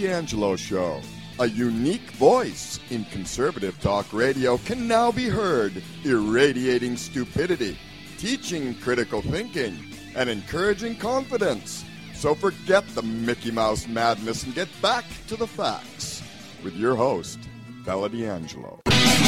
D'Angelo Show. A unique voice in conservative talk radio can now be heard, irradiating stupidity, teaching critical thinking, and encouraging confidence. So forget the Mickey Mouse madness and get back to the facts with your host, Bella D'Angelo.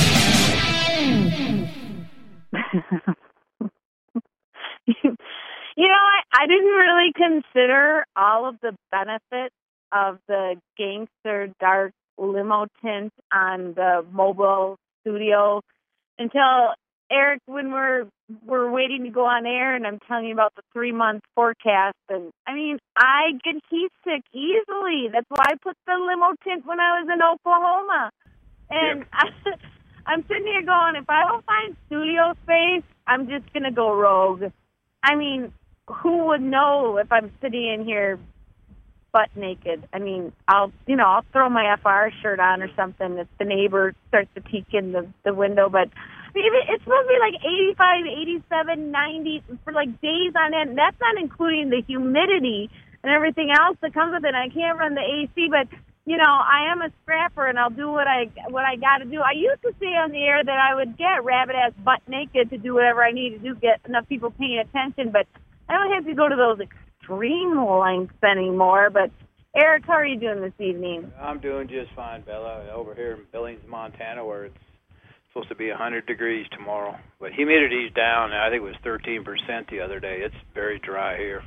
I didn't really consider all of the benefits of the gangster dark limo tint on the mobile studio until, Eric, when we're waiting to go on air and I'm telling you about the 3-month forecast. And I get heat sick easily. That's why I put the limo tint when I was in Oklahoma. And yep. I'm sitting here going, if I don't find studio space, I'm just going to go rogue. Who would know if I'm sitting in here butt naked? I'll throw my FR shirt on or something if the neighbor starts to peek in the window. But it's supposed to be like 85, 87, 90 for like days on end. That's not including the humidity and everything else that comes with it. I can't run the AC, but I am a scrapper and I'll do what I got to do. I used to say on the air that I would get rabbit ass butt naked to do whatever I need to do, get enough people paying attention, but I don't have to go to those extreme lengths anymore. But Eric, how are you doing this evening? I'm doing just fine, Bella. Over here in Billings, Montana, where it's supposed to be 100 degrees tomorrow, but humidity's down. I think it was 13% the other day. It's very dry here.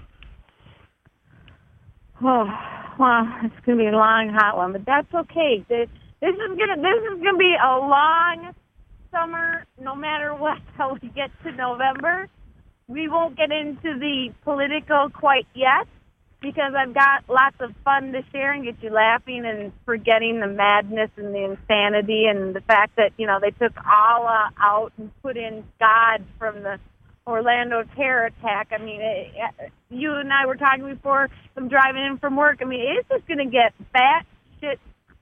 Oh, well, it's going to be a long, hot one, but that's okay. This is gonna be a long summer, no matter what, till we get to November. We won't get into the political quite yet because I've got lots of fun to share and get you laughing and forgetting the madness and the insanity and the fact that, they took Allah out and put in God from the Orlando terror attack. You and I were talking before I'm driving in from work. It's just going to get batshit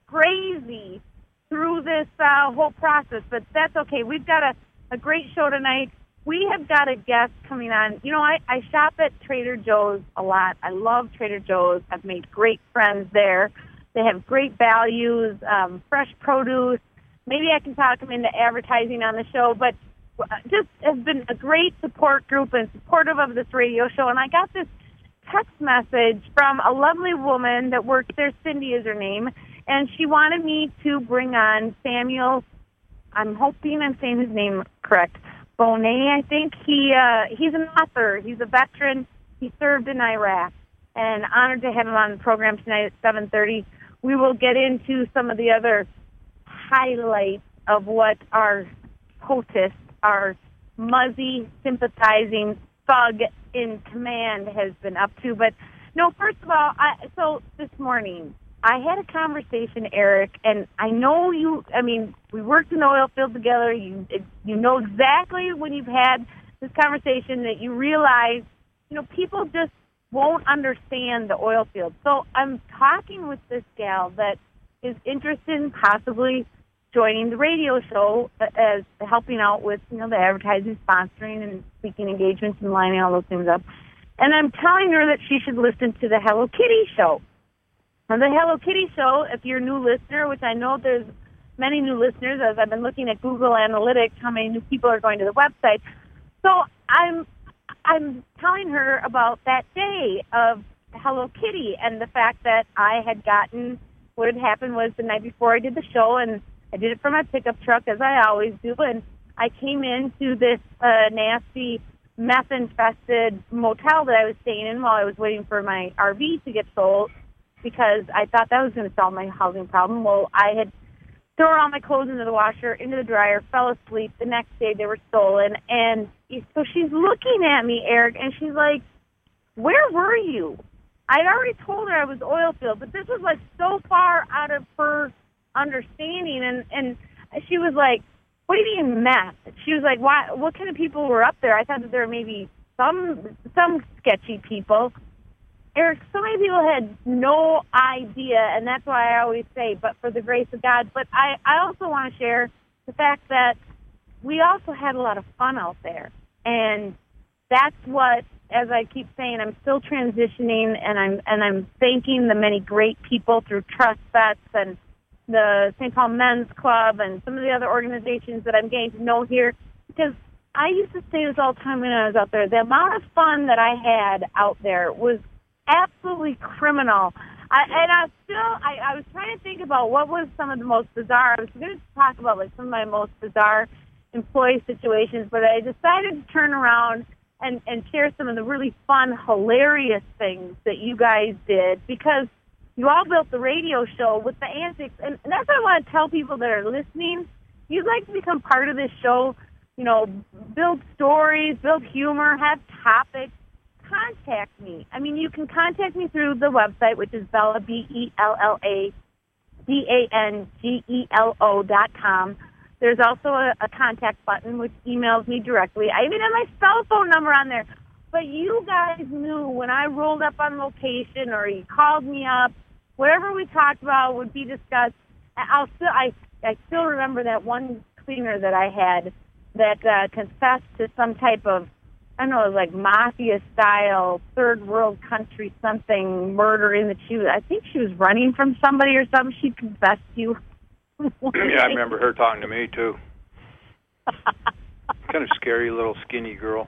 crazy through this whole process, but that's okay. We've got a great show tonight. We have got a guest coming on. I shop at Trader Joe's a lot. I love Trader Joe's. I've made great friends there. They have great values, fresh produce. Maybe I can talk them into advertising on the show, but just has been a great support group and supportive of this radio show. And I got this text message from a lovely woman that works there. Cindy is her name. And she wanted me to bring on Samuel. I'm hoping I'm saying his name correct. Bonet, I think. He's an author. He's a veteran. He served in Iraq. And honored to have him on the program tonight at 7:30. We will get into some of the other highlights of what our POTUS, our muzzy, sympathizing thug in command, has been up to. But, no, first of all, so this morning, I had a conversation, Eric, and I know we worked in the oil field together. You know exactly when you've had this conversation that you realize, people just won't understand the oil field. So I'm talking with this gal that is interested in possibly joining the radio show as helping out with, the advertising, sponsoring, and speaking engagements and lining all those things up. And I'm telling her that she should listen to the Hello Kitty show. Now, the Hello Kitty show, if you're a new listener, which I know there's many new listeners, as I've been looking at Google Analytics, how many new people are going to the website. So I'm telling her about that day of Hello Kitty and the fact that I had gotten, what had happened was the night before I did the show, and I did it from my pickup truck, as I always do, and I came into this nasty, meth-infested motel that I was staying in while I was waiting for my RV to get sold, because I thought that was going to solve my housing problem. Well, I had thrown all my clothes into the washer, into the dryer, fell asleep. The next day they were stolen. And so she's looking at me, Eric, and she's like, where were you? I'd already told her I was oil field, but this was like so far out of her understanding. And she was like, what do you mean meth? She was like, why? What kind of people were up there? I thought that there were maybe some sketchy people. Eric, so many people had no idea, and that's why I always say, but for the grace of God. But I also want to share the fact that we also had a lot of fun out there, and that's what as I keep saying, I'm still transitioning, and I'm thanking the many great people through Trust Vets and the St. Paul Men's Club and some of the other organizations that I'm getting to know here, because I used to say this all the time when I was out there. The amount of fun that I had out there was absolutely criminal. I was trying to think about what was some of the most bizarre. I was going to talk about like some of my most bizarre employee situations, but I decided to turn around and share some of the really fun, hilarious things that you guys did, because you all built the radio show with the antics. And that's what I want to tell people that are listening. If you'd like to become part of this show, you know, build stories, build humor, have topics, contact me. I mean, you can contact me through the website, which is Bella, BellaDangelo.com. There's also a contact button, which emails me directly. I even have my cell phone number on there. But you guys knew when I rolled up on location or you called me up, whatever we talked about would be discussed. I still remember that one cleaner that I had that confessed to some type of, I don't know, it was like mafia-style, third world country something, murdering that I think she was running from somebody or something. She confessed to. Yeah, I remember her talking to me, too. Kind of scary little skinny girl.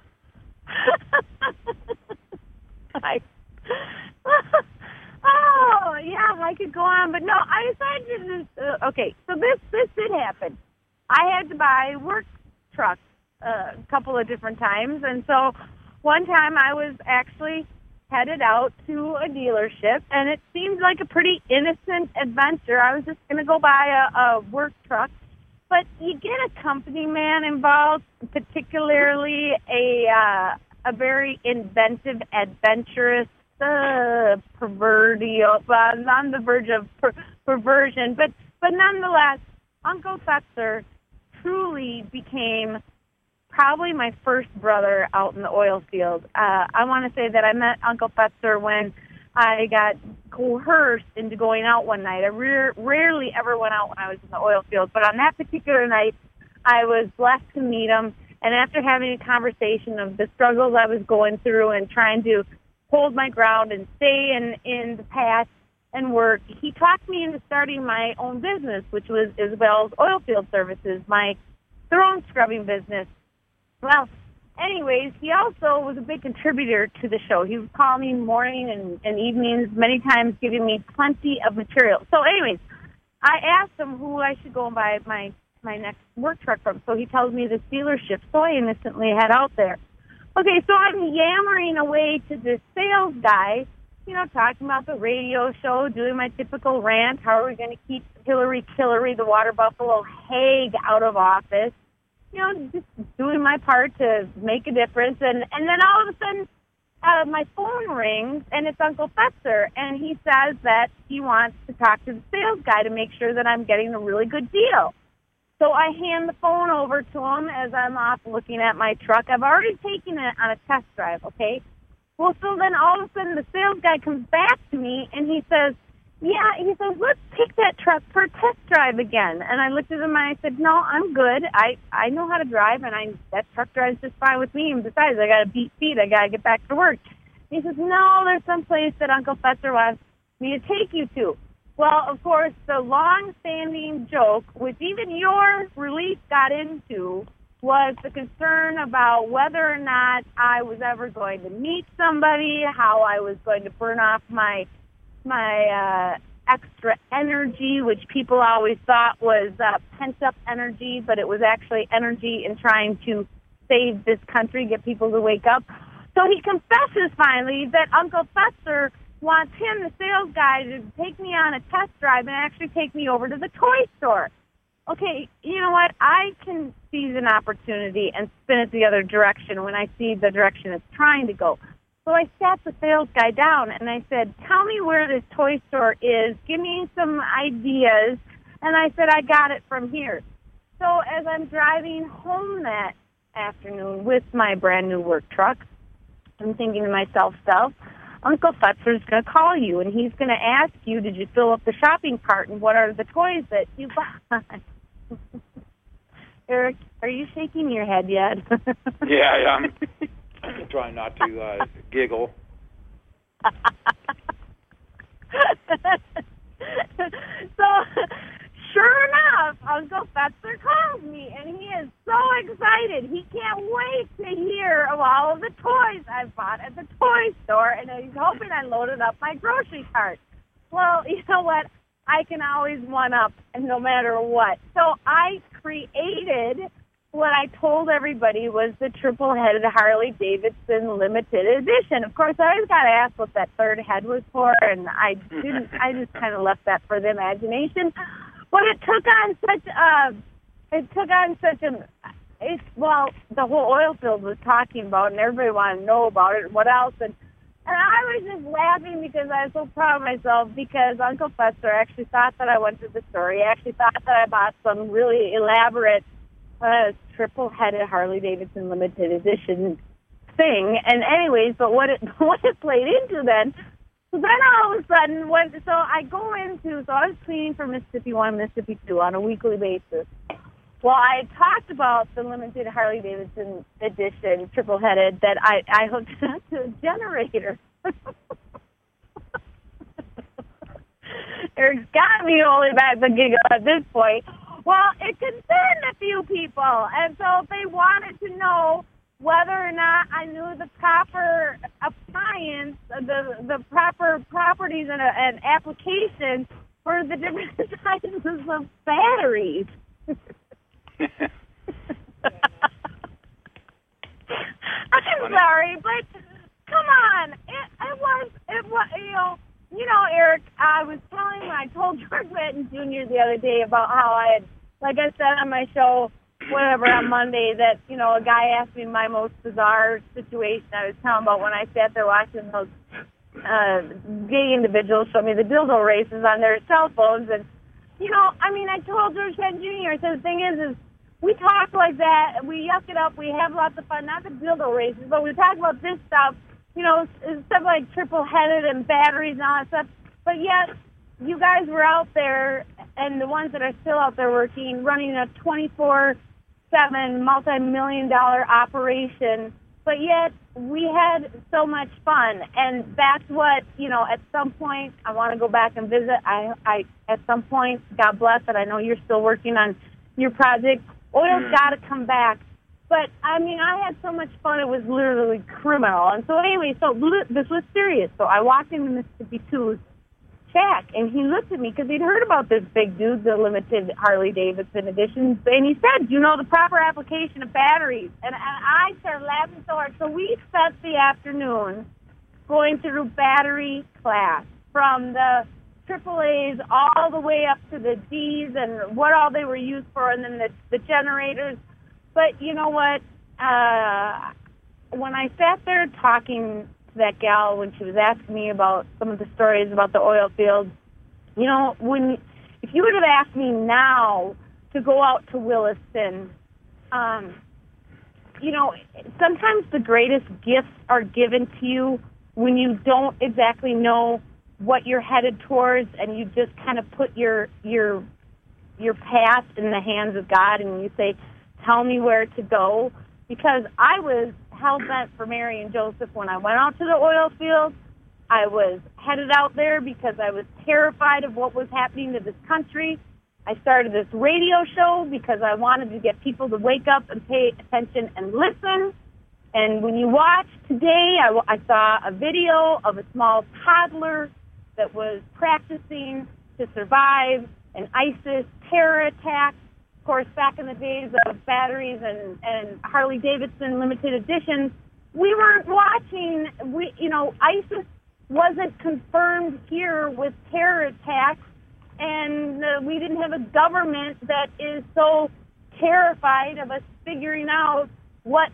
Oh, yeah, I could go on, but no, I decided to just, okay, so this did happen. I had to buy work trucks a couple of different times, and so one time I was actually headed out to a dealership, and it seemed like a pretty innocent adventure. I was just going to go buy a work truck, but you get a company man involved, particularly a very inventive, adventurous, pervertial, on the verge of perversion, but nonetheless, Uncle Fetzer truly became probably my first brother out in the oil field. I want to say that I met Uncle Fetzer when I got coerced into going out one night. I rarely ever went out when I was in the oil field, but on that particular night, I was blessed to meet him. And after having a conversation of the struggles I was going through and trying to hold my ground and stay in the path and work, he talked me into starting my own business, which was Isabel's Oilfield Services, my throne scrubbing business. Well, anyways, he also was a big contributor to the show. He would call me morning and evenings, many times giving me plenty of material. So anyways, I asked him who I should go and buy my next work truck from. So he tells me this dealership. So I innocently head out there. Okay, so I'm yammering away to this sales guy, you know, talking about the radio show, doing my typical rant. How are we going to keep Hillary, the water buffalo, Haig out of office? You know, just doing my part to make a difference. And then all of a sudden, my phone rings, and it's Uncle Fetzer, and he says that he wants to talk to the sales guy to make sure that I'm getting a really good deal. So I hand the phone over to him as I'm off looking at my truck. I've already taken it on a test drive, okay? Well, so then all of a sudden the sales guy comes back to me, and he says, let's take that truck for a test drive again. And I looked at him and I said, no, I'm good. I know how to drive, and that truck drives just fine with me. And besides, I got to beat feet. I got to get back to work. And he says, no, there's some place that Uncle Fetzer wants me to take you to. Well, of course, the long-standing joke, which even your release got into, was the concern about whether or not I was ever going to meet somebody, how I was going to burn off my extra energy, which people always thought was pent-up energy, but it was actually energy in trying to save this country, get people to wake up. So he confesses finally that Uncle Fetzer wants him, the sales guy, to take me on a test drive and actually take me over to the toy store. Okay, you know what? I can seize an opportunity and spin it the other direction when I see the direction it's trying to go. So I sat the sales guy down and I said, tell me where this toy store is. Give me some ideas. And I said, I got it from here. So as I'm driving home that afternoon with my brand new work truck, I'm thinking to myself, Uncle Fetzer's going to call you, and he's going to ask you, did you fill up the shopping cart, and what are the toys that you bought? Eric, are you shaking your head yet? Yeah, trying not to giggle. So, sure enough, Uncle Fetzer calls me, and he is so excited. He can't wait to hear of all of the toys I've bought at the toy store, and he's hoping I loaded up my grocery cart. Well, you know what? I can always one-up no matter what. So I created what I told everybody was the triple-headed Harley-Davidson limited edition. Of course, I always got asked what that third head was for, and I didn't. I just kind of left that for the imagination. But it took on such well, the whole oil field was talking about, and everybody wanted to know about it and what else. And I was just laughing because I was so proud of myself because Uncle Fetzer actually thought that I went to the store. He actually thought that I bought some really elaborate triple-headed Harley-Davidson limited edition thing. And anyways, but what it played into then, so then all of a sudden, so I was cleaning for Mississippi 1 and Mississippi 2 on a weekly basis. Well, I talked about the limited Harley-Davidson edition, triple-headed, that I hooked up to a generator. Eric's got me holding back the giggle at this point. Well, it concerned a few people, and so they wanted to know whether or not I knew the proper appliance, the proper properties and applications for the different sizes of batteries. I'm sorry, but come on, it was you know, Eric. I was telling when I told George Benton Jr. the other day about how I had, like I said on my show, whatever, on Monday, that, you know, a guy asked me my most bizarre situation. I was telling about when I sat there watching those gay individuals show me the dildo races on their cell phones. And, you know, I mean, I told George Benton Jr., I said, the thing is we talk like that, we yuck it up, we have lots of fun, not the dildo races, but we talk about this stuff, you know, stuff like triple-headed and batteries and all that stuff. But yet, you guys were out there, and the ones that are still out there working, running a 24/7 multi-million-dollar operation, but yet we had so much fun. And that's what, you know, at some point, I want to go back and visit. I at some point, God bless it, I know you're still working on your project. Oil's got to come back. But, I mean, I had so much fun, it was literally criminal. And so anyway, so this was serious. So I walked into Mississippi 2's shack, and he looked at me because he'd heard about this big dude, the limited Harley-Davidson edition, and he said, you know, the proper application of batteries. And I started laughing so hard. So we spent the afternoon going through battery class from the AAAs all the way up to the Ds and what all they were used for, and then the generators. But you know what? When I sat there talking to that gal when she was asking me about some of the stories about the oil fields, you know, if you would have asked me now to go out to Williston, you know, sometimes the greatest gifts are given to you when you don't exactly know what you're headed towards, and you just kind of put your path in the hands of God, and you say, tell me where to go. Because I was hell-bent for Mary and Joseph when I went out to the oil field. I was headed out there because I was terrified of what was happening to this country. I started this radio show because I wanted to get people to wake up and pay attention and listen. And when you watch today, I saw a video of a small toddler that was practicing to survive an ISIS terror attack. Of course, back in the days of batteries and Harley-Davidson limited editions, we weren't watching. ISIS wasn't confirmed here with terror attacks, and we didn't have a government that is so terrified of us figuring out what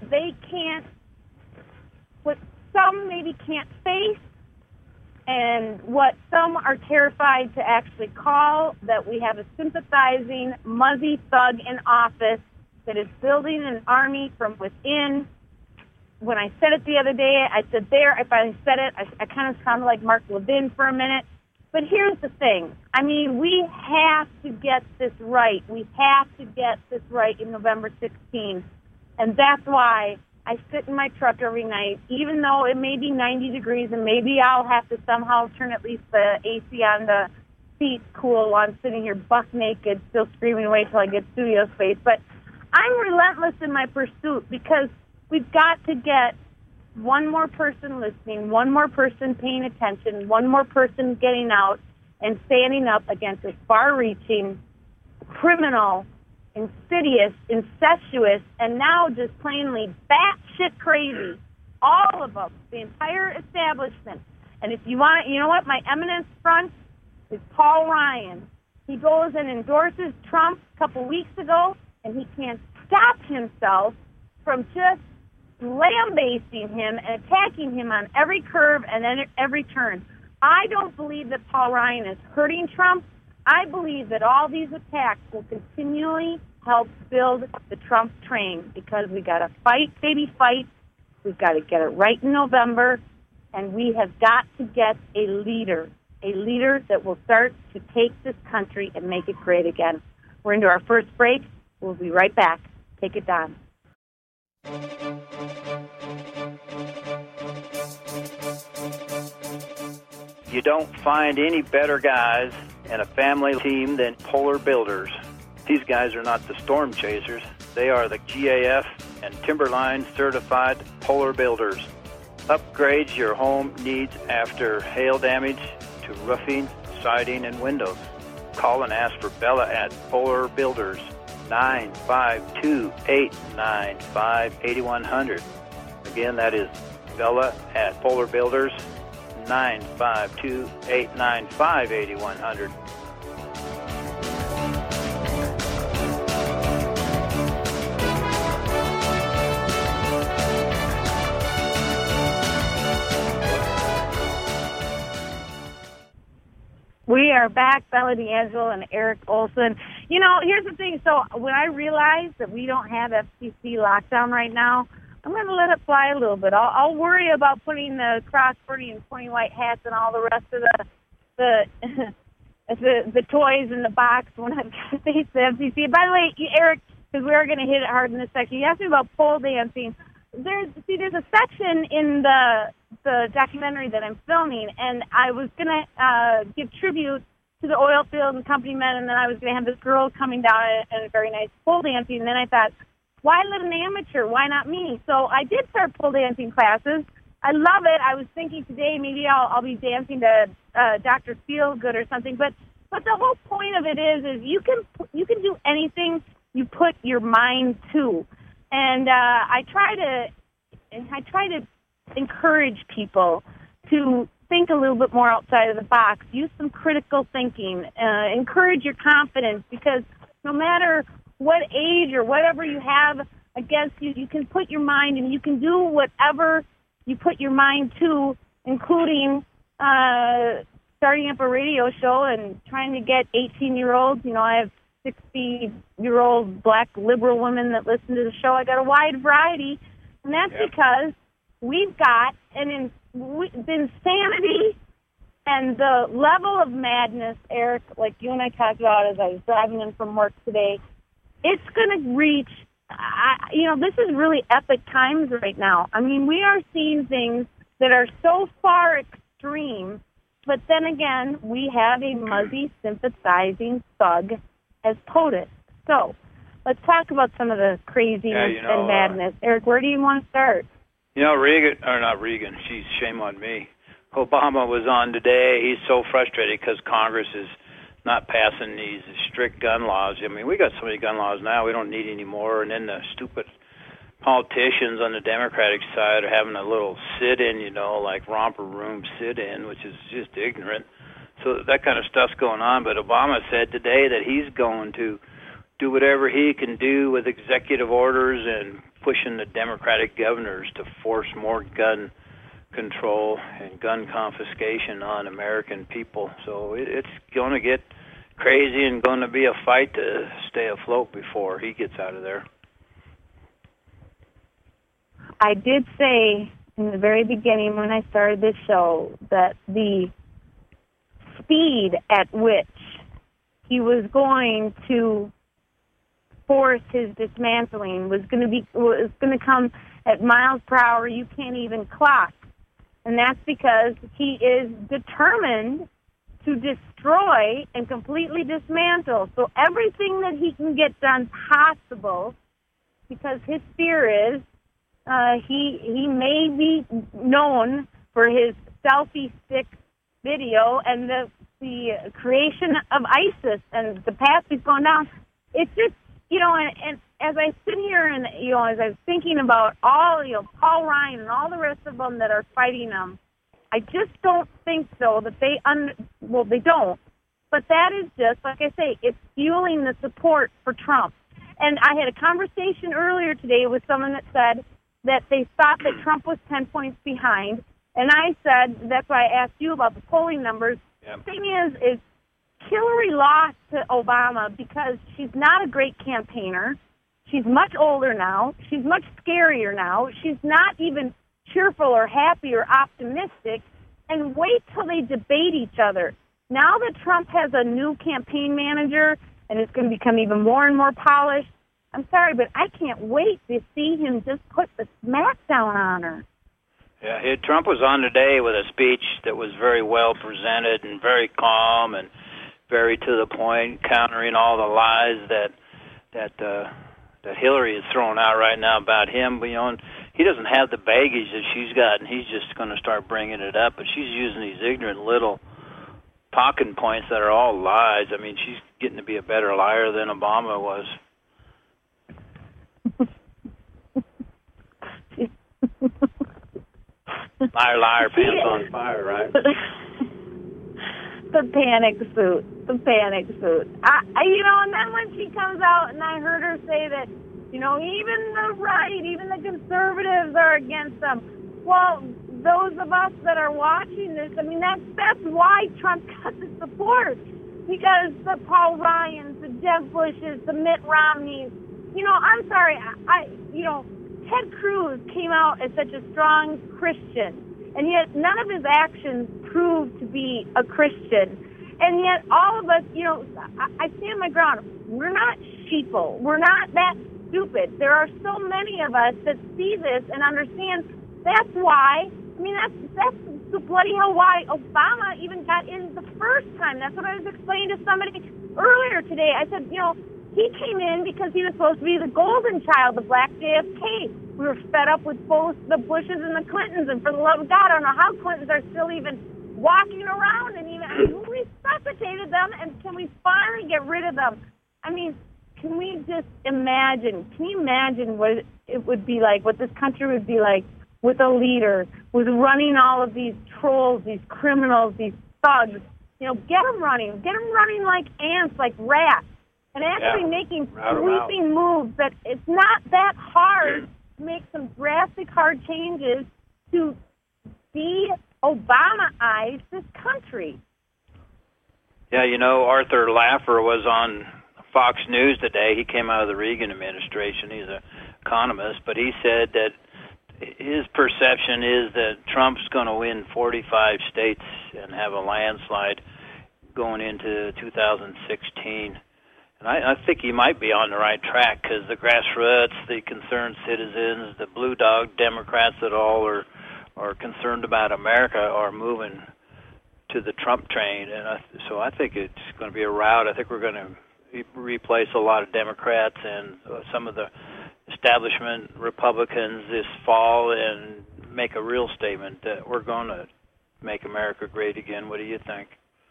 some maybe can't face, and what some are terrified to actually call, that we have a sympathizing, muzzy thug in office that is building an army from within. When I said it the other day, I finally said it, I kind of sounded like Mark Levin for a minute. But here's the thing. I mean, we have to get this right. We have to get this right in November 16th. And that's why I sit in my truck every night, even though it may be 90 degrees and maybe I'll have to somehow turn at least the AC on the seat cool while I'm sitting here buck naked, still screaming away till I get studio space. But I'm relentless in my pursuit because we've got to get one more person listening, one more person paying attention, one more person getting out and standing up against this far-reaching, criminal, insidious, incestuous, and now just plainly batshit crazy. All of them, the entire establishment. And if you want, you know what? My eminence front is Paul Ryan. He goes and endorses Trump a couple weeks ago, and he can't stop himself from just lambasting him and attacking him on every curve and every turn. I don't believe that Paul Ryan is hurting Trump. I believe that all these attacks will continually help build the Trump train because we got to fight, baby, fight. We've got to get it right in November, and we have got to get a leader that will start to take this country and make it great again. We're into our first break. We'll be right back. Take it, Don. You don't find any better guys in a family team than Polar Builders. These guys are not the storm chasers. They are the GAF and Timberline certified Polar Builders. Upgrade your home needs after hail damage to roofing, siding, and windows. Call and ask for Bella at Polar Builders, 952-895-8100. Again, that is Bella at Polar Builders, 952-895-8100. We are back, Bella D'Angelo and Eric Olson. You know, here's the thing. So when I realized that we don't have FCC lockdown right now, I'm going to let it fly a little bit. I'll worry about putting the crossbody and pointy white hats and all the rest of the toys in the box when I've got to face the FCC. By the way, Eric, because we are going to hit it hard in this section, you asked me about pole dancing. There's a section in the documentary that I'm filming, and I was going to give tribute to the oil field and company men, and then I was going to have this girl coming down and a very nice pole dancing, and then I thought, why let an amateur? Why not me? So I did start pole dancing classes. I love it. I was thinking today maybe I'll be dancing to Dr. Feelgood or something, but the whole point of it is you can do anything you put your mind to. And I try to encourage people to think a little bit more outside of the box. Use some critical thinking. Encourage your confidence, because no matter what age or whatever you have against you, you can put your mind and you can do whatever you put your mind to, including starting up a radio show and trying to get 18-year-olds. You know, I have 60-year-old black liberal women that listen to the show. I got a wide variety, and that's because we've got the insanity and the level of madness, Eric, like you and I talked about as I was driving in from work today. It's going to reach, this is really epic times right now. I mean, we are seeing things that are so far extreme, but then again, we have a muzzy, sympathizing thug as POTUS. So let's talk about some of the craziness and madness. Eric, where do you want to start? Shame on me. Obama was on today. He's so frustrated because Congress is not passing these strict gun laws. I mean, we got so many gun laws now, we don't need any more. And then the stupid politicians on the Democratic side are having a little sit-in, like romper room sit-in, which is just ignorant. So that kind of stuff's going on. But Obama said today that he's going to do whatever he can do with executive orders and pushing the Democratic governors to force more gun control and gun confiscation on American people. So it's going to get crazy and going to be a fight to stay afloat before he gets out of there. I did say in the very beginning when I started this show that the speed at which he was going to force his dismantling was going to come at miles per hour you can't even clock. And that's because he is determined to destroy and completely dismantle. So everything that he can get done possible, because his fear is he may be known for his selfie stick video and the creation of ISIS and the path he's going down. It's just, and as I sit here and, as I was thinking about all, Paul Ryan and all the rest of them that are fighting him, I just don't think so that they don't. But that is just, like I say, it's fueling the support for Trump. And I had a conversation earlier today with someone that said that they thought that Trump was 10 points behind. And I said, that's why I asked you about the polling numbers. Yep. The thing is Hillary lost to Obama because she's not a great campaigner. She's much older now. She's much scarier now. She's not even cheerful or happy or optimistic. And wait till they debate each other. Now that Trump has a new campaign manager and it's going to become even more and more polished, I'm sorry, but I can't wait to see him just put the smackdown on her. Yeah, Trump was on today with a speech that was very well presented and very calm and very to the point, countering all the lies that Hillary is throwing out right now about him. But, he doesn't have the baggage that she's got, and he's just going to start bringing it up. But she's using these ignorant little talking points that are all lies. I mean, she's getting to be a better liar than Obama was. Liar, liar, pants on fire, right? The panic suit. And then when she comes out, and I heard her say that, even the right, even the conservatives are against them. Well, those of us that are watching this, I mean, that's why Trump got the support. Because the Paul Ryans, the Jeb Bushes, the Mitt Romneys, I'm sorry, Ted Cruz came out as such a strong Christian, and yet none of his actions proved to be a Christian. And yet all of us, I stand my ground. We're not sheeple. We're not that stupid. There are so many of us that see this and understand that's why. I mean, that's the bloody hell why Obama even got in the first time. That's what I was explaining to somebody earlier today. I said, he came in because he was supposed to be the golden child, the black JFK. We were fed up with both the Bushes and the Clintons, and for the love of God, I don't know how Clintons are still even walking around, and even we resuscitated them, and can we finally get rid of them? I mean, can we just imagine? Can you imagine what it would be like, what this country would be like with a leader, with running all of these trolls, these criminals, these thugs? Get them running like ants, like rats. And actually making sweeping moves that it's not that hard to make some drastic, hard changes to de-Obama-ize this country. Yeah, Arthur Laffer was on Fox News today. He came out of the Reagan administration. He's an economist, but he said that his perception is that Trump's going to win 45 states and have a landslide going into 2016. And I think he might be on the right track because the grassroots, the concerned citizens, the blue dog Democrats that all are concerned about America are moving to the Trump train. And so I think it's going to be a rout. I think we're going to replace a lot of Democrats and some of the establishment Republicans this fall and make a real statement that we're going to make America great again. What do you think?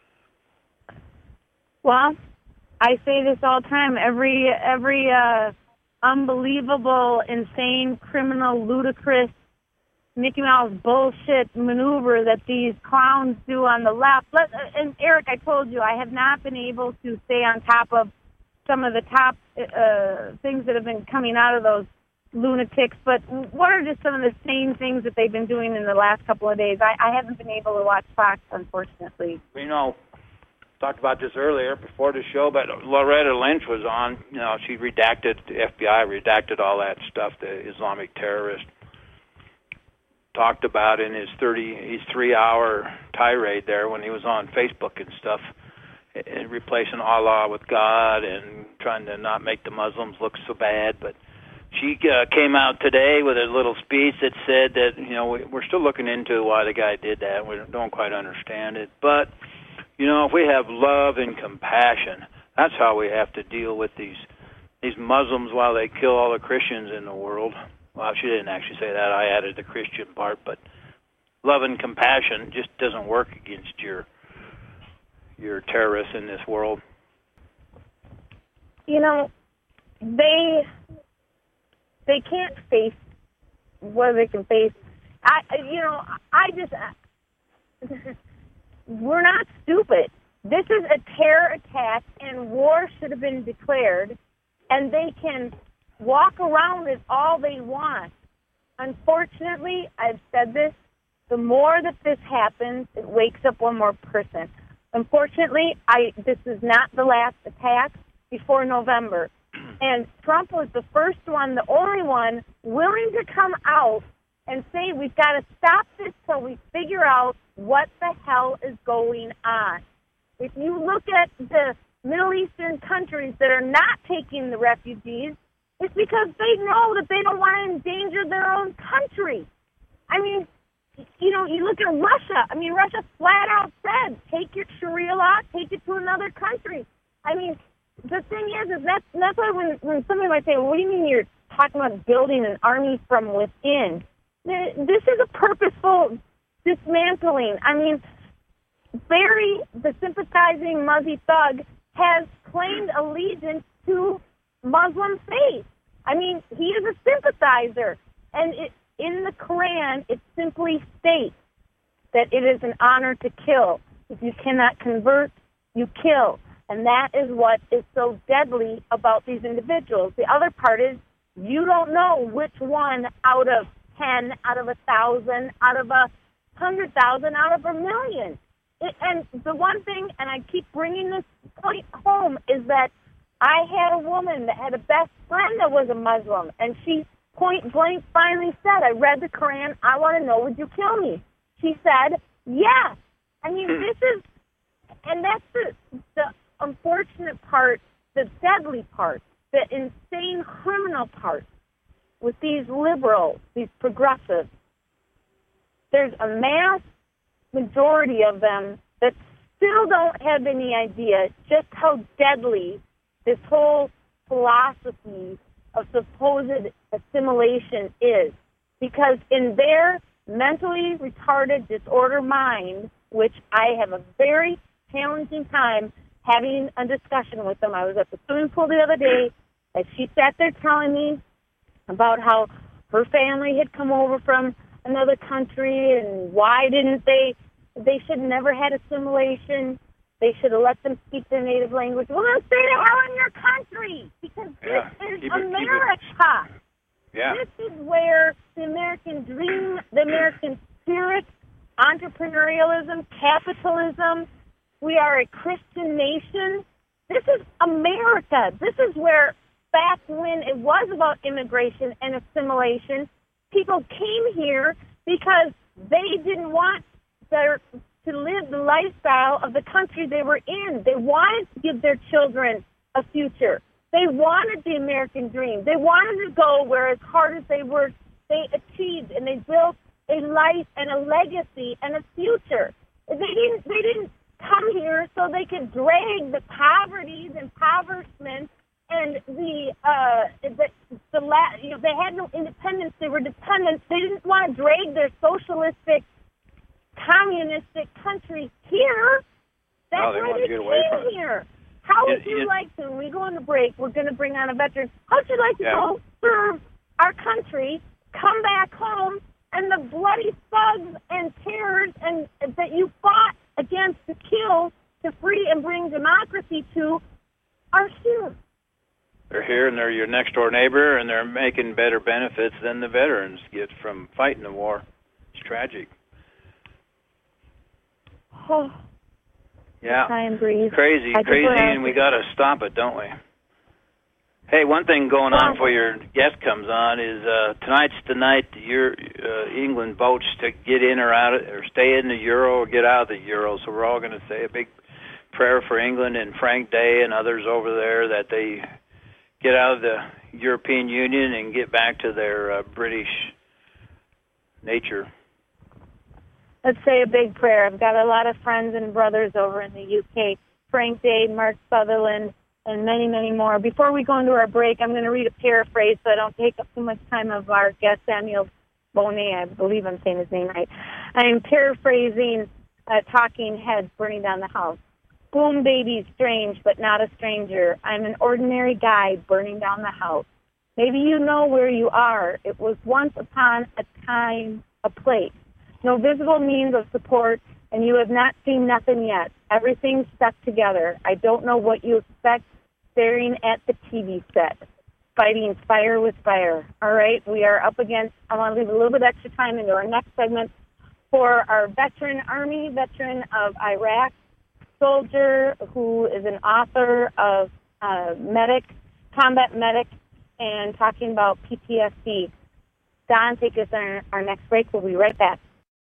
Well, I say this all the time. Every unbelievable, insane, criminal, ludicrous, Mickey Mouse bullshit maneuver that these clowns do on the left. And Eric, I told you, I have not been able to stay on top of some of the top things that have been coming out of those lunatics. But what are just some of the same things that they've been doing in the last couple of days? I haven't been able to watch Fox, unfortunately. Talked about this earlier before the show, but Loretta Lynch was on. She redacted, the FBI redacted all that stuff, the Islamic terrorist talked about in his 3-hour tirade there when he was on Facebook and stuff, and replacing Allah with God and trying to not make the Muslims look so bad. But she came out today with a little speech that said that, we're still looking into why the guy did that. We don't quite understand it. But, if we have love and compassion, that's how we have to deal with these Muslims while they kill all the Christians in the world. Well, she didn't actually say that. I added the Christian part, but love and compassion just doesn't work against your terrorists in this world. They can't face what they can face. We're not stupid. This is a terror attack, and war should have been declared, and they can walk around it all they want. Unfortunately, I've said this, the more that this happens, it wakes up one more person. Unfortunately, this is not the last attack before November. And Trump was the first one, the only one, willing to come out and say we've got to stop this till we figure out what the hell is going on. If you look at the Middle Eastern countries that are not taking the refugees, it's because they know that they don't want to endanger their own country. I mean, you look at Russia. I mean, Russia flat out said, take your Sharia law, take it to another country. I mean, the thing is that's why when somebody might say, well, what do you mean you're talking about building an army from within? This is a purposeful dismantling. I mean, Barry, the sympathizing Muzzy thug, has claimed allegiance to Muslim faith. I mean, he is a sympathizer. And in the Quran, it simply states that it is an honor to kill. If you cannot convert, you kill. And that is what is so deadly about these individuals. The other part is you don't know which one out of 10, out of 1,000, out of 100,000, out of 1,000,000. And the one thing, and I keep bringing this point home, is that I had a woman that had a best friend that was a Muslim, and she point blank finally said, I read the Quran, I want to know, would you kill me? She said, yes. I mean, this is, and that's the unfortunate part, the deadly part, the insane criminal part with these liberals, these progressives. There's a mass majority of them that still don't have any idea just how deadly this whole philosophy of supposed assimilation is. Because in their mentally retarded, disordered mind, which I have a very challenging time having a discussion with them. I was at the swimming pool the other day, and she sat there telling me about how her family had come over from another country and why didn't they should never had assimilation. They should have let them speak their native language. Well, then stay the hell in your country, because this is America. Yeah. This is where the American dream, the American spirit, entrepreneurialism, capitalism, we are a Christian nation. This is America. This is where, back when it was about immigration and assimilation, people came here because they didn't want to live the lifestyle of the country they were in. They wanted to give their children a future. They wanted the American dream. They wanted to go where, as hard as they were, they achieved and they built a life and a legacy and a future. They didn't come here so they could drag the poverty, the impoverishment, and they had no independence. They were dependent. They didn't want to drag their socialistic, communistic country here. That's why they came here. How would you like to, when we go on the break, we're going to bring on a veteran, how would you like to go serve our country, come back home, and the bloody thugs and terrors and that you fought against to kill, to free and bring democracy to, are here? They're here, and they're your next-door neighbor, and they're making better benefits than the veterans get from fighting the war. It's tragic. Oh. Yeah, try and breathe. Crazy, and we got to stop it, don't we? Hey, one thing going on before your guest comes on is tonight's the night England votes to get in or out, or stay in the Euro or get out of the Euro. So we're all going to say a big prayer for England and Frank Day and others over there that they get out of the European Union and get back to their British nature. Let's say a big prayer. I've got a lot of friends and brothers over in the UK. Frank Day, Mark Sutherland, and many, many more. Before we go into our break, I'm going to read a paraphrase so I don't take up too much time of our guest, Samuel Bonet. I believe I'm saying his name right. I am paraphrasing Talking Heads, Burning Down the House. Boom, baby, strange, but not a stranger. I'm an ordinary guy burning down the house. Maybe you know where you are. It was once upon a time, a place. No visible means of support, and you have not seen nothing yet. Everything's stuck together. I don't know what you expect staring at the TV set, fighting fire with fire. All right, we are up against, I want to leave a little bit extra time into our next segment for our veteran, Army veteran of Iraq, soldier who is an author of combat medic, and talking about PTSD. Don, take us on our next break. We'll be right back.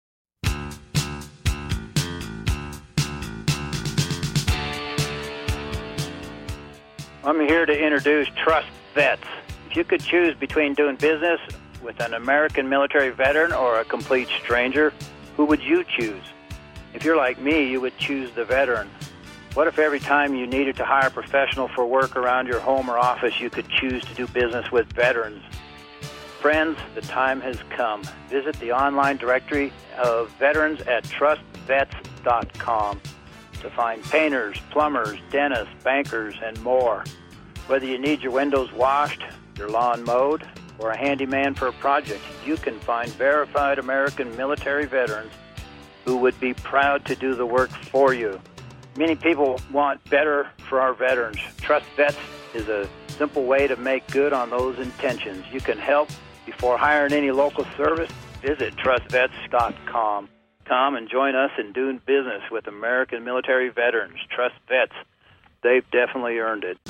I'm here to introduce Trust Vets. If you could choose between doing business with an American military veteran or a complete stranger, who would you choose? If you're like me, you would choose the veteran. What if every time you needed to hire a professional for work around your home or office, you could choose to do business with veterans? Friends, the time has come. Visit the online directory of veterans at trustvets.com to find painters, plumbers, dentists, bankers, and more. Whether you need your windows washed, your lawn mowed, or a handyman for a project, you can find verified American military veterans who would be proud to do the work for you. Many people want better for our veterans. Trust Vets is a simple way to make good on those intentions. You can help before hiring any local service. Visit trustvets.com. Come and join us in doing business with American military veterans. Trust Vets. They've definitely earned it.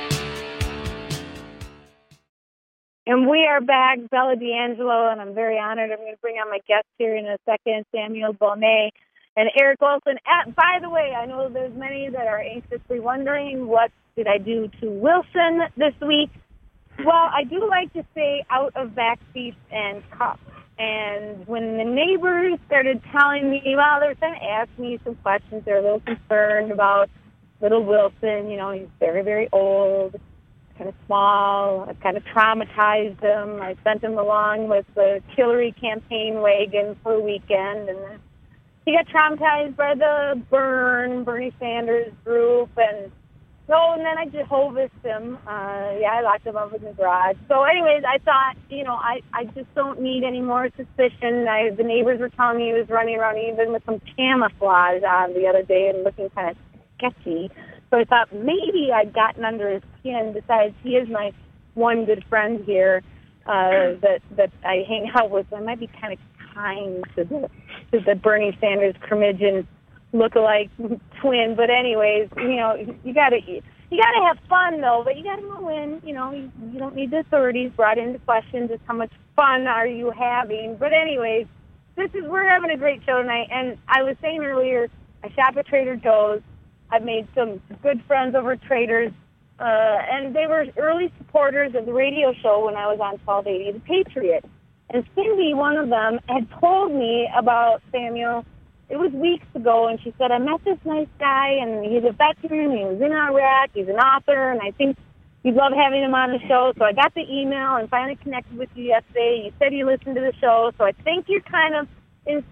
And we are back, Bella D'Angelo, and I'm very honored. I'm going to bring on my guests here in a second, Samuel Bonet and Eric Wilson. By the way, I know there's many that are anxiously wondering, what did I do to Wilson this week? Well, I do like to stay out of backseats and cups. And when the neighbors started telling me, well, they're trying to ask me some questions, they're a little concerned about little Wilson. You know, he's very, very old, kind of small. I've kind of traumatized him. I sent him along with the Hillary campaign wagon for a weekend, and he got traumatized by the Bernie Sanders group, and then I Jehovah's him. I locked him up in the garage. So anyways, I thought, I just don't need any more suspicion. The neighbors were telling me he was running around even with some camouflage on the other day and looking kind of sketchy. So I thought maybe I'd gotten under his skin. Besides, he is my one good friend here that I hang out with. So I might be kind of kind to the Bernie Sanders curmudgeon look-alike twin. But anyways, you gotta have fun though. But you gotta know when. You don't need the authorities brought into question. Just how much fun are you having? But anyways, we're having a great show tonight. And I was saying earlier, I shop at Trader Joe's. I've made some good friends over at Trader's, and they were early supporters of the radio show when I was on 1280 The Patriot. And Cindy, one of them, had told me about Samuel. It was weeks ago, and she said, I met this nice guy, and he's a veteran, he was in Iraq, he's an author, and I think you'd love having him on the show. So I got the email and finally connected with you yesterday. You said you listened to the show, so I think you're kind of in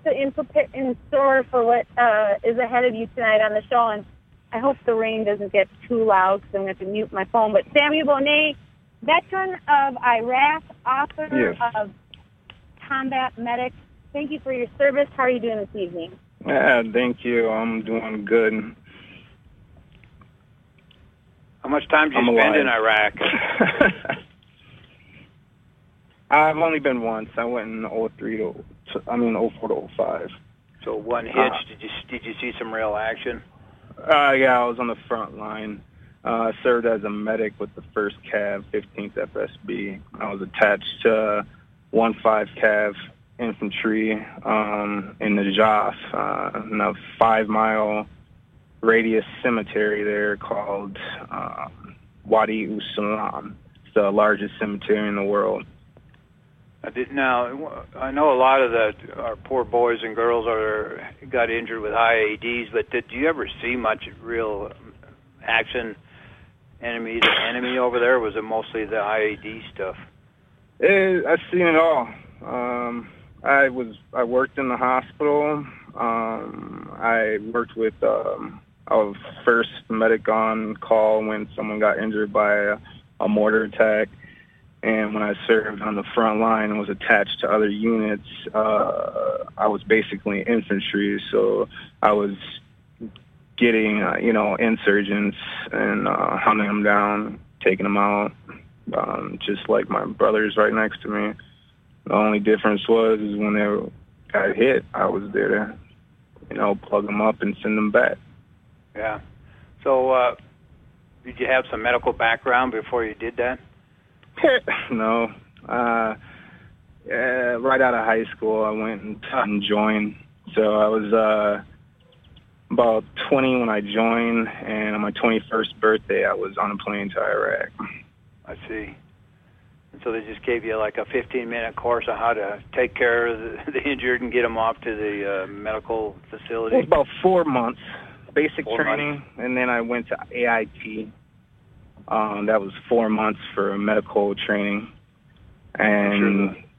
store for what is ahead of you tonight on the show, and I hope the rain doesn't get too loud because I'm going to have to mute my phone. But Samuel Bonet, veteran of Iraq, author of Combat Medic, thank you for your service. How are you doing this evening? Yeah, thank you. I'm doing good. How much time did you spend in Iraq? I've only been once. I went in 04 to 05. So one hitch. Did you see some real action? Yeah, I was on the front line. I served as a medic with the 1st Cav, 15th FSB. I was attached to 15 Cav infantry in the JOF, in a 5-mile radius cemetery there called Wadi Usalam. It's the largest cemetery in the world. Now, I know a lot of our poor boys and girls got injured with IEDs, but did you ever see much real action, enemy to enemy over there? Or was it mostly the IED stuff? I've seen it all. I worked in the hospital. I worked with I was first medic on call when someone got injured by a mortar attack. And when I served on the front line and was attached to other units, I was basically infantry. So I was getting, insurgents and hunting them down, taking them out, just like my brothers right next to me. The only difference was when they got hit, I was there to, plug them up and send them back. Yeah. So did you have some medical background before you did that? No. Right out of high school, I went and joined. So I was about 20 when I joined, and on my 21st birthday, I was on a plane to Iraq. I see. And so they just gave you like a 15-minute course on how to take care of the injured and get them off to the medical facility? It was about 4 months, basic training, and then I went to AIT. That was 4 months for medical training. And I'm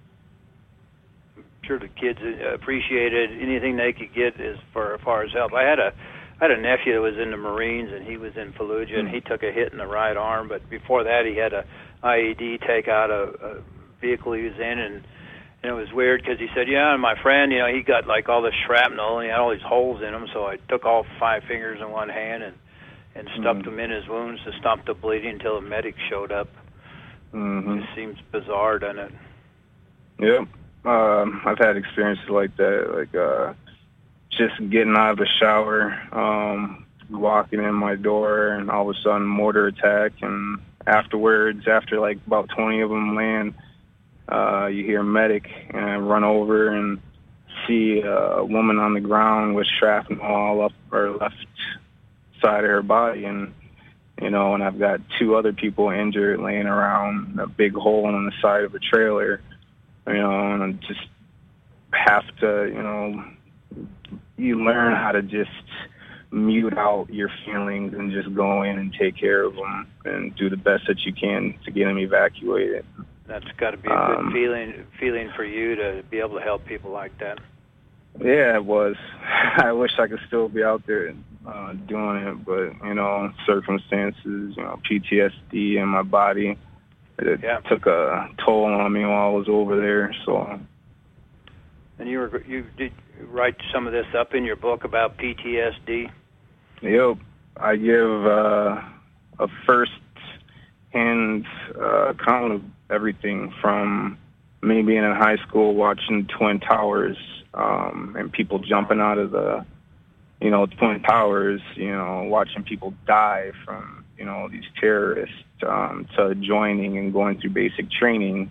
sure the kids appreciated anything they could get as far as help. I had a nephew that was in the Marines, and he was in Fallujah, and he took a hit in the right arm. But before that, he had a IED take out a vehicle he was in, and it was weird because he said, and my friend, he got like all this shrapnel, and he had all these holes in him, so I took all 5 fingers in one hand and stuffed him in his wounds to stop the bleeding until the medic showed up. It just seems bizarre, doesn't it? Yep. I've had experiences like that, like just getting out of the shower, walking in my door, and all of a sudden mortar attack, and afterwards, after like about 20 of them land, you hear medic, and I run over and see a woman on the ground with shrapnel all up her left side of her body, and and I've got 2 other people injured laying around a big hole in the side of a trailer, and I just have to, you learn how to just mute out your feelings and just go in and take care of them and do the best that you can to get them evacuated. That's got to be a good feeling for you to be able to help people like that. Yeah, it was. I wish I could still be out there doing it, but, circumstances, PTSD in my body, it took a toll on me while I was over there, so. And you did write some of this up in your book about PTSD? Yep. I give a first-hand account of everything from me being in high school watching Twin Towers and people jumping out of the, Twin Towers, watching people die from, these terrorists to joining and going through basic training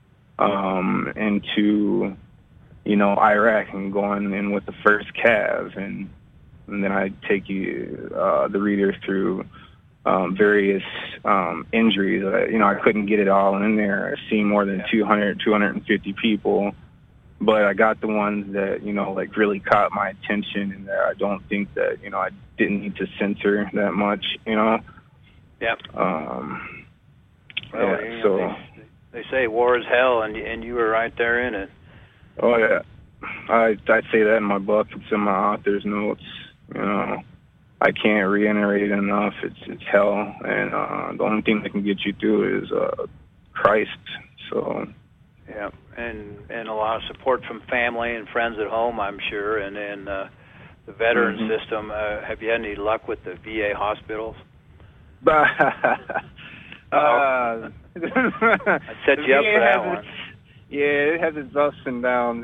into, Iraq and going in with the first Cav. And then I take the reader through various injuries. I couldn't get it all in there. I've seen more than 250 people. But I got the ones that, like really caught my attention and that I don't think that, I didn't need to censor that much, Yep. So they say war is hell, and you were right there in it. Oh, yeah. I say that in my book. It's in my author's notes. I can't reiterate it enough. It's hell, and the only thing that can get you through is Christ. So. Yeah, and a lot of support from family and friends at home, I'm sure, and then the veteran system. Have you had any luck with the VA hospitals? I set you up for that one. Yeah, it has its ups and downs,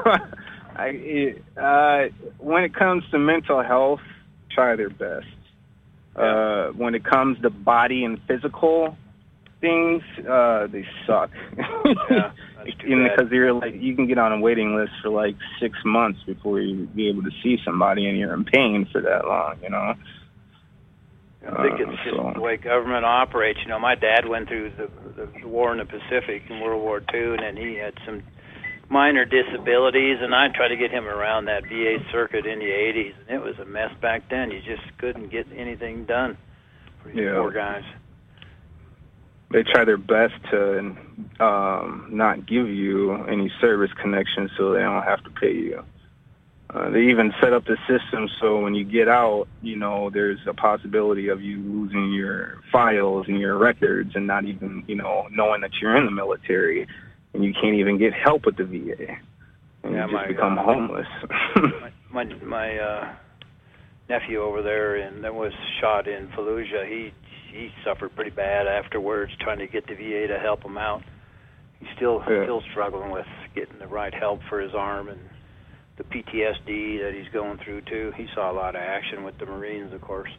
when it comes to mental health, try their best. When it comes to body and physical things, they suck. Yeah, that's too bad. Because you can get on a waiting list for like 6 months before you be able to see somebody, and you're in pain for that long, I think it's just the way government operates. You know, my dad went through the war in the Pacific in World War II, and then he had some minor disabilities, and I tried to get him around that VA circuit in the 80s, and it was a mess back then. You just couldn't get anything done for these poor guys. They try their best to not give you any service connections so they don't have to pay you. They even set up the system so when you get out, you know, there's a possibility of you losing your files and your records and not even, you know, knowing that you're in the military, and you can't even get help with the VA. And you just become homeless. my nephew over there and that was shot in Fallujah, he suffered pretty bad afterwards trying to get the VA to help him out. He's still struggling with getting the right help for his arm and the PTSD that he's going through too. He saw a lot of action with the Marines, of course.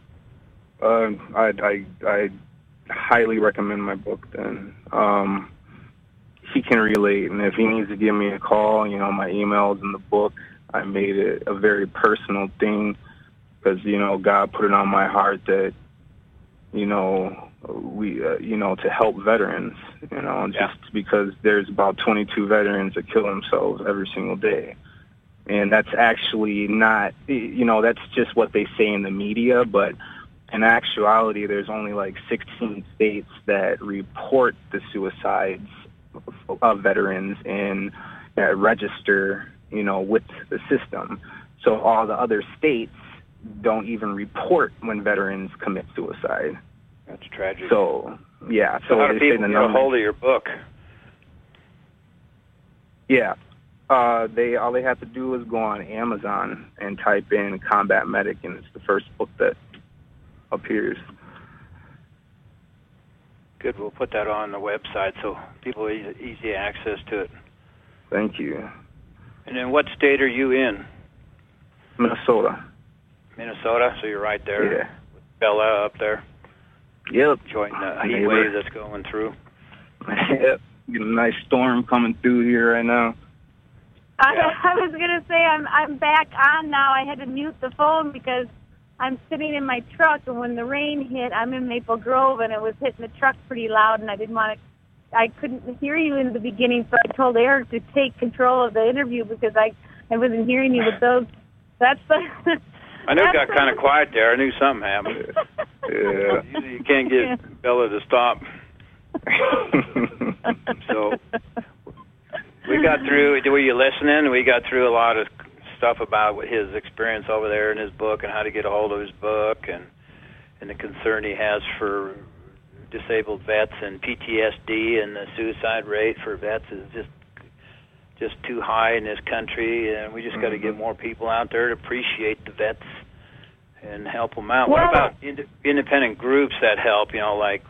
I highly recommend my book then. He can relate, and if he needs to give me a call, you know, my email's in the book. I made it a very personal thing because, you know, God put it on my heart that, you know, we, you know, to help veterans, you know, just because there's about 22 veterans that kill themselves every single day. And that's actually not, you know, that's just what they say in the media, but in actuality, there's only like 16 states that report the suicides of veterans and register, you know, with the system. So all the other states don't even report when veterans commit suicide. That's tragic. So, yeah. So how do people get a hold of your book? Yeah. All they have to do is go on Amazon and type in Combat Medic, and it's the first book that appears. Good. We'll put that on the website so people have easy access to it. Thank you. And then what state are you in? Minnesota. Minnesota? So you're right there? Yeah. With Bella up there? Yep. Enjoying the heat wave that's going through? Yep. Getting a nice storm coming through here right now. I was going to say I'm back on now. I had to mute the phone because I'm sitting in my truck, and when the rain hit, I'm in Maple Grove, and it was hitting the truck pretty loud, and I couldn't hear you in the beginning, so I told Eric to take control of the interview because I wasn't hearing you with those. That's the... I knew it got kind of quiet there. I knew something happened. Yeah. Usually you can't get Bella to stop. So we got through, were you listening? We got through a lot of stuff about his experience over there in his book and how to get a hold of his book and the concern he has for disabled vets and PTSD, and the suicide rate for vets is just too high in this country, and we just got to get more people out there to appreciate the vets and help them out. What about independent groups that help, you know, like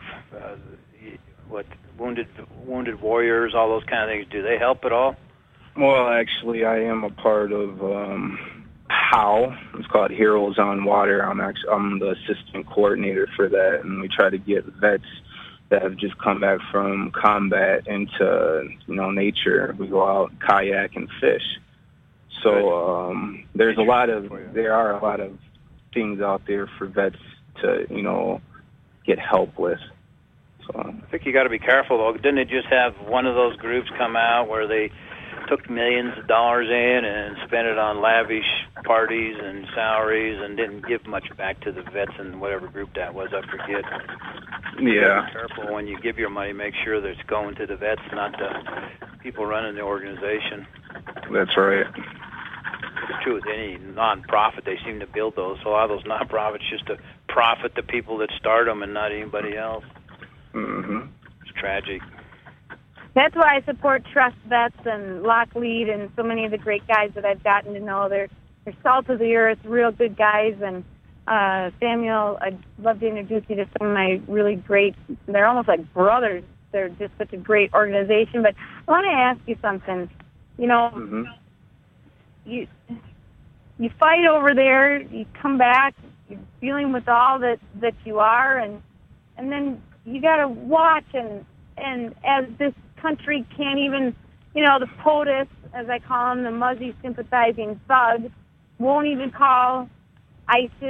Wounded Warriors, all those kind of things? Do they help at all? Well, actually, I am a part of HOW. It's called Heroes on Water. I'm the assistant coordinator for that, and we try to get vets that have just come back from combat into, you know, nature. We go out, kayak, and fish. So there are a lot of things out there for vets to, you know, get help with. So I think you got to be careful, though. Didn't they just have one of those groups come out where they took millions of dollars in and spent it on lavish parties and salaries and didn't give much back to the vets and whatever group that was? I forget. Yeah. Be careful when you give your money. Make sure that it's going to the vets, not the people running the organization. That's right. The truth, any non-profit, they seem to build those. So a lot of those non-profits just to profit the people that start them and not anybody else. Mm-hmm. It's tragic. That's why I support Trust Vets and Locklead and so many of the great guys that I've gotten to know. They're salt of the earth, real good guys. And Samuel, I'd love to introduce you to some of my really great, they're almost like brothers. They're just such a great organization. But I want to ask you something. You know, you fight over there, you come back, you're dealing with all that you are, and then you got to watch, and as this country can't even, you know, the POTUS, as I call them, the Muzzy sympathizing thugs, won't even call ISIS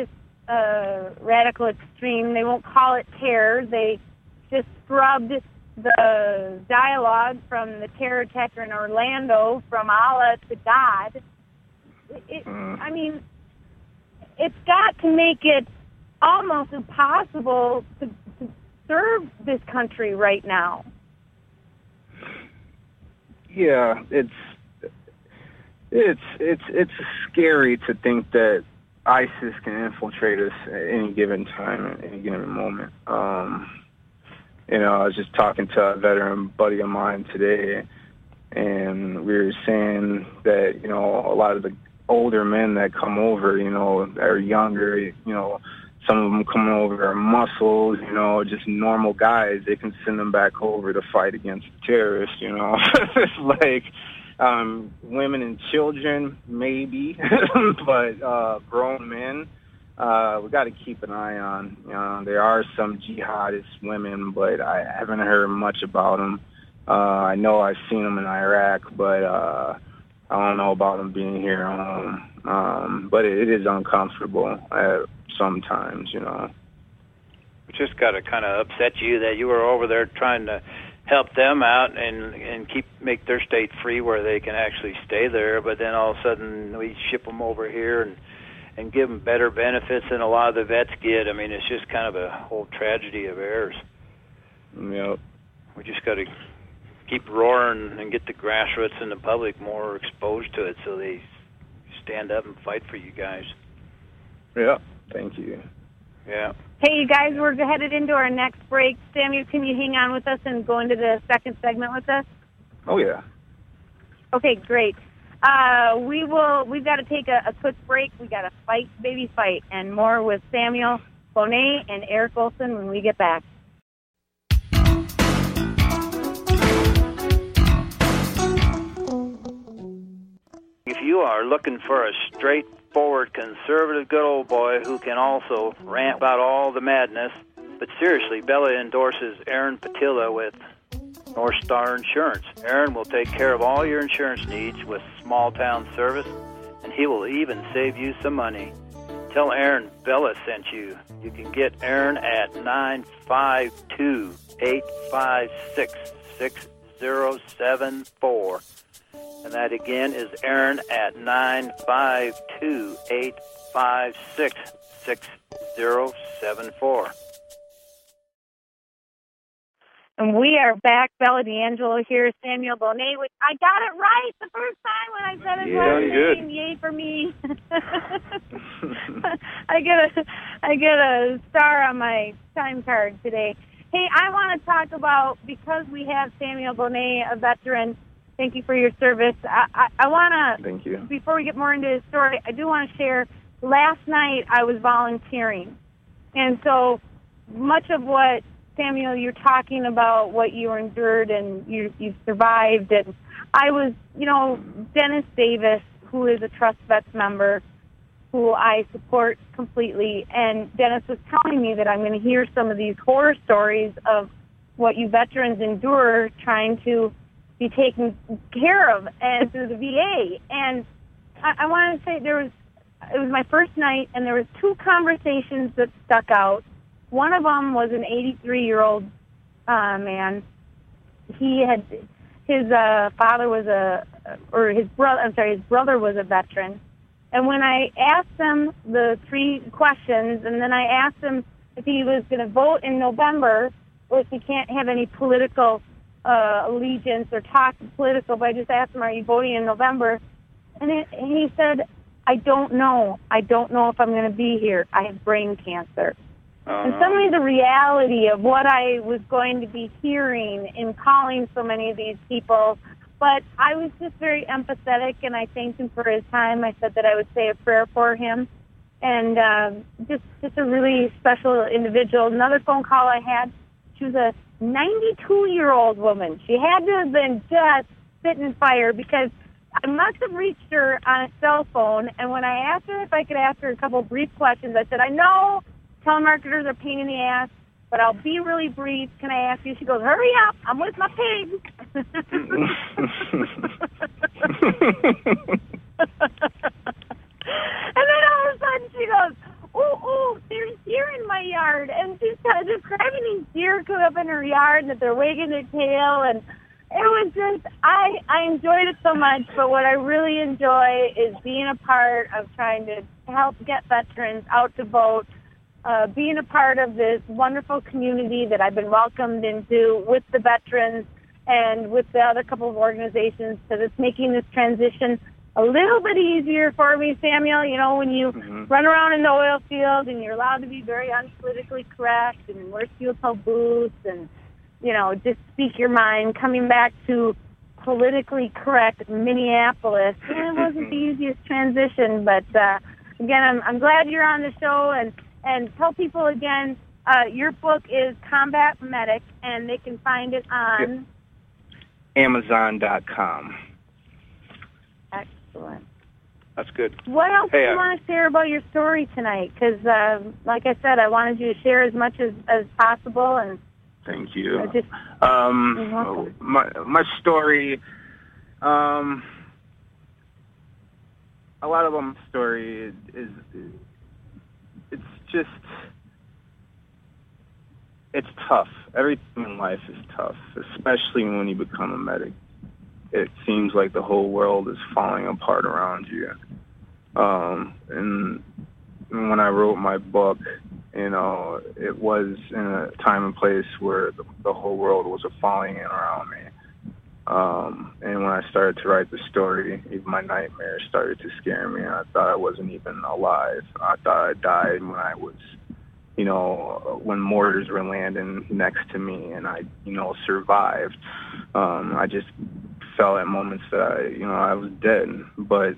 radical extreme. They won't call it terror. They just scrubbed the dialogue from the terror attacker in Orlando from Allah to God. I mean, it's got to make it almost impossible to serve this country right now. Yeah, it's scary to think that ISIS can infiltrate us at any given time, at any given moment. You know, I was just talking to a veteran buddy of mine today, and we were saying that, you know, a lot of the older men that come over, you know, that are younger, you know, some of them coming over are muscles, you know, just normal guys. They can send them back over to fight against terrorists, you know. It's like women and children, maybe, but grown men, we got to keep an eye on. You know, there are some jihadist women, but I haven't heard much about them. I know I've seen them in Iraq, but I don't know about them being here. But it is uncomfortable sometimes, you know. It just got to kind of upset you that you were over there trying to help them out and make their state free where they can actually stay there, but then all of a sudden we ship them over here and give them better benefits than a lot of the vets get. I mean, it's just kind of a whole tragedy of errors. Yep. We just got to keep roaring and get the grassroots and the public more exposed to it so they stand up and fight for you guys. Yeah, thank you. Yeah. Hey, you guys, we're headed into our next break. Samuel, can you hang on with us and go into the second segment with us? Oh, yeah. Okay, great. We've got to take a quick break. We got to fight, baby, fight, and more with Samuel Bonet and Eric Olson when we get back. If you are looking for a straightforward, conservative, good old boy who can also rant about all the madness, but seriously, Bella endorses Aaron Patilla with North Star Insurance. Aaron will take care of all your insurance needs with small town service, and he will even save you some money. Tell Aaron Bella sent you. You can get Aaron at 952-856-6074. And that again is Aaron at 952-856-6074. And we are back. Bella D'Angelo here, Samuel Bonet. Which I got it right the first time when I said his last name. Yay for me! I get a star on my time card today. Hey, I want to talk about, because we have Samuel Bonet, a veteran. Thank you for your service. I want to. Thank you. Before we get more into his story, I do want to share. Last night I was volunteering, and so much of what, Samuel, you're talking about, what you endured and you've survived. And I was, you know, Dennis Davis, who is a Trust Vets member, who I support completely, and Dennis was telling me that I'm going to hear some of these horror stories of what you veterans endure trying to be taken care of and through the VA. And I want to say it was my first night, and there was two conversations that stuck out. One of them was an 83-year-old man. He had his father was his brother was a veteran. And when I asked him the three questions, and then I asked him if he was going to vote in November, or if he can't have any political allegiance or talk political, but I just asked him, "Are you voting in November?" And he said, "I don't know. I don't know if I'm going to be here. I have brain cancer." And suddenly the reality of what I was going to be hearing in calling so many of these people, but I was just very empathetic, and I thanked him for his time. I said that I would say a prayer for him, and just a really special individual. Another phone call I had, she was a 92-year-old woman. She had to have been just spitting fire, because I must have reached her on a cell phone, and when I asked her if I could ask her a couple of brief questions, I said, "I know telemarketers are a pain in the ass, but I'll be really brief. Can I ask you?" She goes, "Hurry up, I'm with my pigs." And then all of a sudden she goes, "Ooh, that they're wagging their tail, and it was just, I enjoyed it so much, but what I really enjoy is being a part of trying to help get veterans out to vote, being a part of this wonderful community that I've been welcomed into with the veterans and with the other couple of organizations, so it's making this transition a little bit easier for me, Samuel. You know, when you run around in the oil field and you're allowed to be very unpolitically correct and wear steel-toe boots and, you know, just speak your mind, coming back to politically correct Minneapolis, it wasn't the easiest transition. But, again, I'm glad you're on the show, and tell people again, your book is Combat Medic, and they can find it on Amazon.com. Excellent. That's good. What else do you want to share about your story tonight? Because, like I said, I wanted you to share as much as possible. And thank you. My story, a lot of my story is it's just, it's tough. Everything in life is tough, especially when you become a medic. It seems like the whole world is falling apart around you. And when I wrote my book, you know, it was in a time and place where the whole world was falling in around me. And when I started to write the story, even my nightmares started to scare me. I thought I wasn't even alive. I thought I died when I was, you know, when mortars were landing next to me and I, you know, survived. I just felt at moments that I was dead. But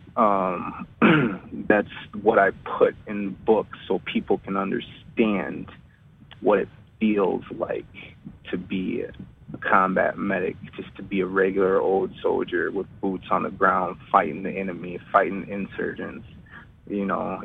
that's what I put in books so people can understand what it feels like to be a combat medic, just to be a regular old soldier with boots on the ground, fighting the enemy, fighting insurgents, you know,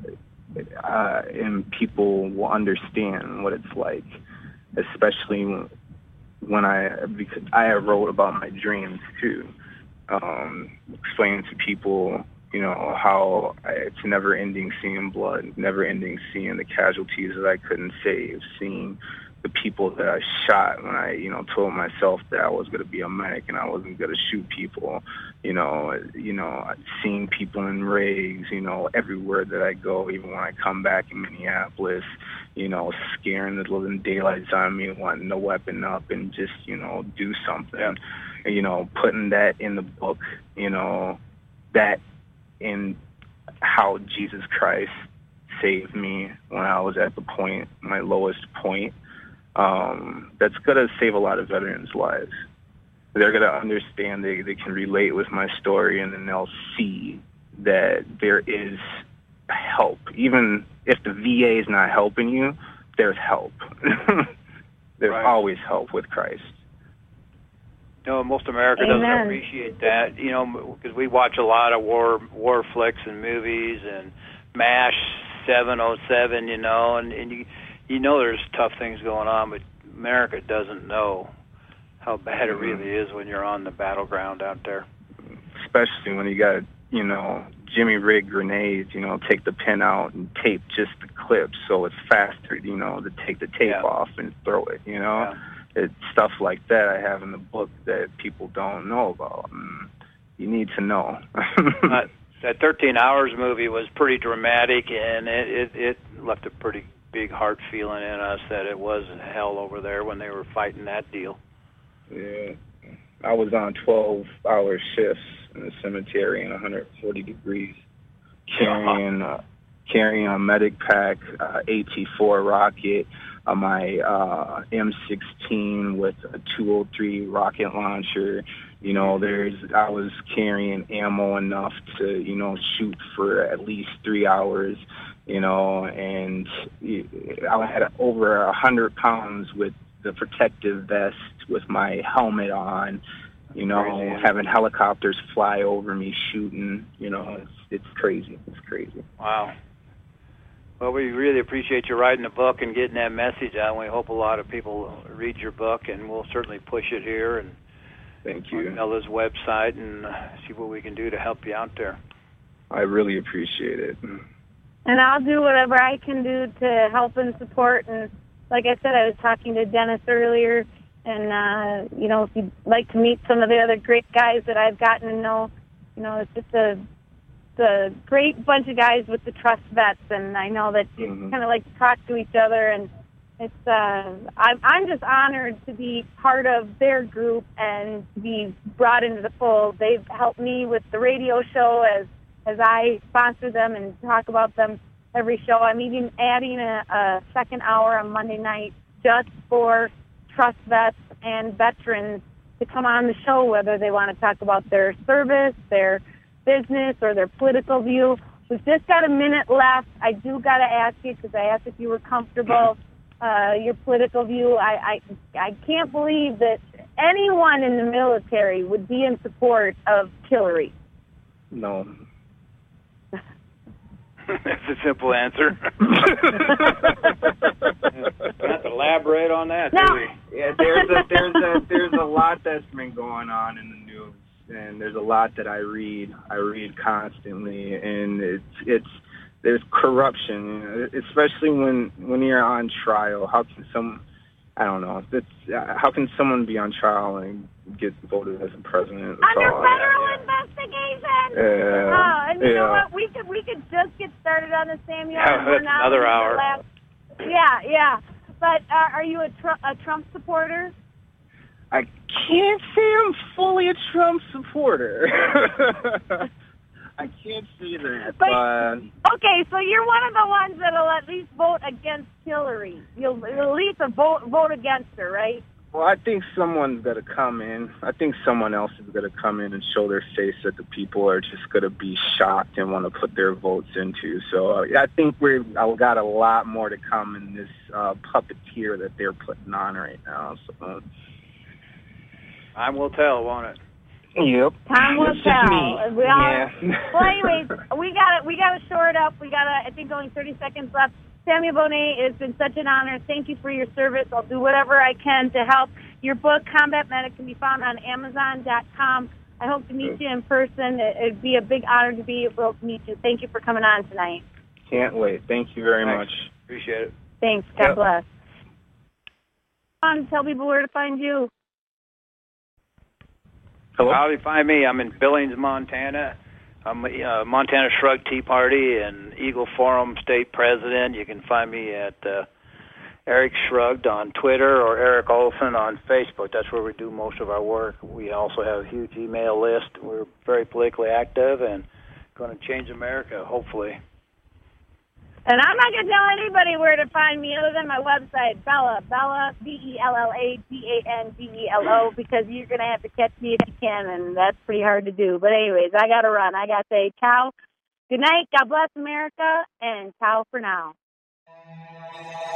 and people will understand what it's like, especially because I wrote about my dreams too, explaining to people, you know, how it's never-ending seeing blood, never-ending seeing the casualties that I couldn't save, seeing the people that I shot when I, you know, told myself that I was going to be a medic and I wasn't going to shoot people, you know, seeing people in rigs, you know, everywhere that I go, even when I come back in Minneapolis, you know, scaring the living daylights on me, wanting to weapon up and just, you know, do something, and, you know, putting that in the book, you know, that in how Jesus Christ saved me when I was at the point, my lowest point. That's going to save a lot of veterans' lives. They're going to understand, they can relate with my story, and then they'll see that there is help. Even if the VA is not helping you, there's help. There's always help with Christ. You know, most America doesn't appreciate that, you know, because we watch a lot of war flicks and movies and MASH 707, you know, and you know there's tough things going on, but America doesn't know how bad it really is when you're on the battleground out there. Especially when you got, you know, Jimmy rig grenades, you know, take the pin out and tape just the clips so it's faster, you know, to take the tape off and throw it, you know. Yeah. It's stuff like that I have in the book that people don't know about. You need to know. That 13 Hours movie was pretty dramatic, and it left a pretty big heart feeling in us that it was hell over there when they were fighting that deal. Yeah. I was on 12-hour shifts in the cemetery in 140 degrees, carrying a medic pack, AT-4 rocket, my M16 with a 203 rocket launcher. You know, I was carrying ammo enough to, you know, shoot for at least 3 hours, you know, and I had over 100 pounds with the protective vest with my helmet on, you know, having helicopters fly over me shooting, you know, it's crazy. It's crazy. Wow. Well, we really appreciate you writing the book and getting that message out. We hope a lot of people read your book, and we'll certainly push it here and thank you. On Ella's website and see what we can do to help you out there. I really appreciate it. And I'll do whatever I can do to help and support. And like I said, I was talking to Dennis earlier. And, if you'd like to meet some of the other great guys that I've gotten to know, it's just a great bunch of guys with the trust vets, and I know that you kind of like to talk to each other, and it's I'm just honored to be part of their group and be brought into the fold. They've helped me with the radio show as I sponsor them and talk about them every show. I'm even adding a second hour on Monday night just for trust vets and veterans to come on the show, whether they want to talk about their service, their business, or their political view. We've just got a minute left. I do got to ask you, because I asked if you were comfortable, your political view. I can't believe that anyone in the military would be in support of Hillary. No. That's a simple answer. We have to elaborate on that, do we? Yeah, there's a lot that's been going on in the news, and there's a lot that I read. I read constantly, and there's corruption, especially when you're on trial. How can how can someone be on trial and get voted as a president? Under federal investigation. And you know what? We could just get started on the Samuel. Yeah, another hour. Yeah. But are you a Trump supporter? I can't say I'm fully a Trump supporter. I can't say that. But okay, so you're one of the ones that'll at least vote against Hillary. You'll at least vote against her, right? Well, I think someone's got to come in. I think someone else is going to come in and show their face that the people are just going to be shocked and want to put their votes into. So I think I've got a lot more to come in this puppeteer that they're putting on right now. So time will tell, won't it? Yep. Time will tell. Yeah. Well, anyways, we got to shore it up. I think only 30 seconds left. Samuel Bonet, it's been such an honor. Thank you for your service. I'll do whatever I can to help. Your book, Combat Medic, can be found on Amazon.com. I hope to meet you in person. It'd be a big honor to be able to meet you. Thank you for coming on tonight. Can't wait. Thank you very much. Appreciate it. Thanks. God bless. Tell people where to find you. Hello? How do you find me? I'm in Billings, Montana. I'm Montana Shrug Tea Party and Eagle Forum State President. You can find me at Eric Shrugged on Twitter or Eric Olson on Facebook. That's where we do most of our work. We also have a huge email list. We're very politically active and going to change America, hopefully. And I'm not going to tell anybody where to find me other than my website, Bella, BellaDandelo, because you're going to have to catch me if you can, and that's pretty hard to do. But anyways, I got to run. I got to say ciao. Good night. God bless America, and ciao for now.